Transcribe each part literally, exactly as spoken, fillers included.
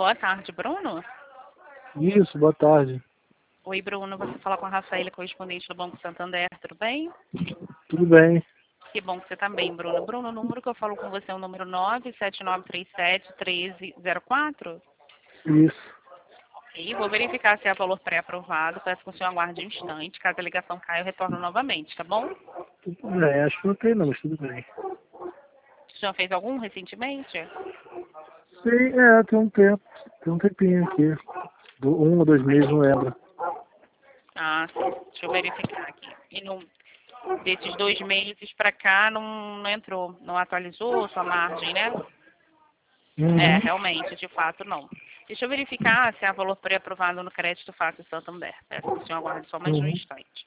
Boa tarde, Bruno. Isso, boa tarde. Oi, Bruno. Você fala com a Rafaela, correspondente do Banco Santander. Tudo bem? Tudo bem? Que bom que você está bem, Bruno. Bruno, o número que eu falo com você é o número nove sete nove três sete, um três zero quatro? Isso. Ok, vou verificar se é valor pré-aprovado. Peço que o senhor aguarde um instante. Caso a ligação caia, eu retorno novamente, tá bom? Tudo bem, acho que não tem não, mas tudo bem. O senhor fez algum recentemente? Sim, é, tem um tempo, tem um tempinho aqui. Do, um ou dois meses, não lembro. Ah, sim. Deixa eu verificar aqui. E não, desses dois meses para cá não, não entrou, não atualizou sua margem, né? É, Uhum. realmente, de fato, não. Deixa eu verificar se há valor pré-aprovado no crédito fácil Santander. Peço que o senhor aguarde só mais um Uhum. instante.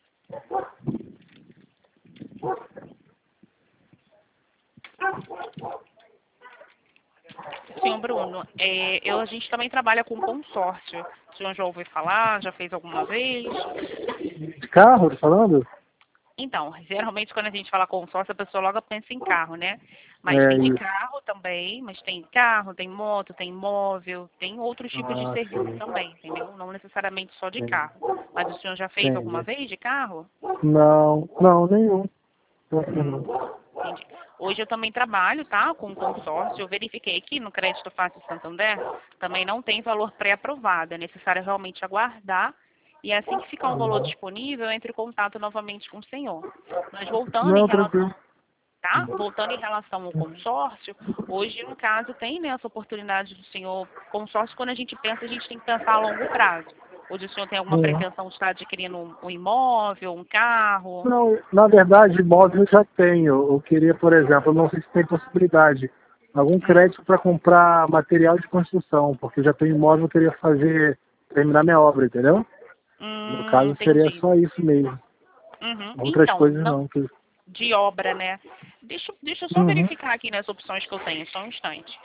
Senhor Bruno, é, eu, a gente também trabalha com consórcio. O senhor já ouviu falar? Já fez alguma vez? De carro, tá falando? Então, geralmente quando a gente fala consórcio, a pessoa logo pensa em carro, né? Mas É tem de isso. carro também, mas tem carro, tem moto, tem imóvel, tem outros tipos de Ah, serviço sim. também, entendeu? Não necessariamente só de Sim. carro. Mas o senhor já fez alguma Entendi. vez de carro? Não, não, nenhum. Pior que Hum, não. entendi. Hoje eu também trabalho, tá, com consórcio. Eu verifiquei aqui no Crédito Fácil Santander, também não tem valor pré-aprovado. É necessário realmente aguardar. E assim que ficar um valor Uhum. disponível, eu entro em contato novamente com o senhor. Mas voltando em Não, relação, tranquilo. tá? Voltando em relação ao consórcio, hoje, no caso, tem né, essa oportunidade do senhor. Consórcio, quando a gente pensa, a gente tem que pensar a longo prazo. Hoje o senhor tem alguma Uhum. pretensão de estar adquirindo um, um imóvel, um carro? Não, na verdade, imóvel eu já tenho. Eu queria, por exemplo, eu não sei se tem possibilidade, algum Hum, crédito para comprar material de construção, porque eu já tenho imóvel, eu queria fazer, terminar minha obra, entendeu? No hum, caso, seria entendi. só isso mesmo. Uhum. Outras Então, coisas não não. Que... de obra, né? Deixa, eu- deixa eu só Uhum. verificar aqui nas opções que eu tenho, só um instante.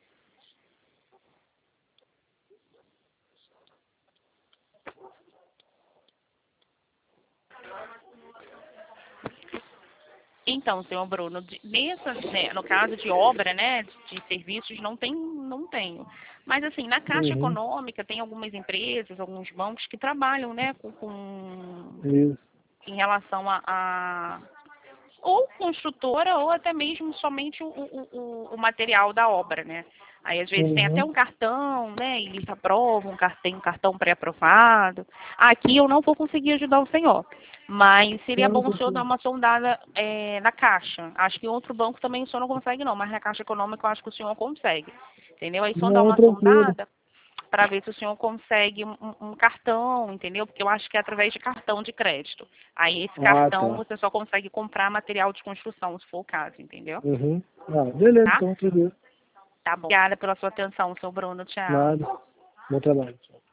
Então, senhor Bruno, de- nessa, né, no caso de obra, né, de serviços, não tem, não tenho. Mas assim, na Caixa Uhum. Econômica tem algumas empresas, alguns bancos que trabalham, né, com, com- Isso. em relação a, a ou construtora ou até mesmo somente o, o, o- o material da obra, né? Aí às vezes tem até Uhum. um cartão, né? E eles aprovam, um car- tem um cartão pré-aprovado. Aqui eu não vou conseguir ajudar o senhor, mas seria Não, bom o senhor dar tranquilo. uma sondada é, na Caixa. Acho que em outro banco também o senhor não consegue não, mas na Caixa Econômica eu acho que o senhor consegue. Entendeu? Aí só dar Não, uma tranquilo. sondada para ver se o senhor consegue um, um- um cartão, entendeu? Porque eu acho que é através de cartão de crédito. Aí esse Ah, cartão tá. você só consegue comprar material de construção, se for o caso, entendeu? Uhum. Ah, beleza, Tá? então, tranquilo. Tá bom. Obrigada pela sua atenção, seu Bruno. Tchau. Nada. Bom trabalho.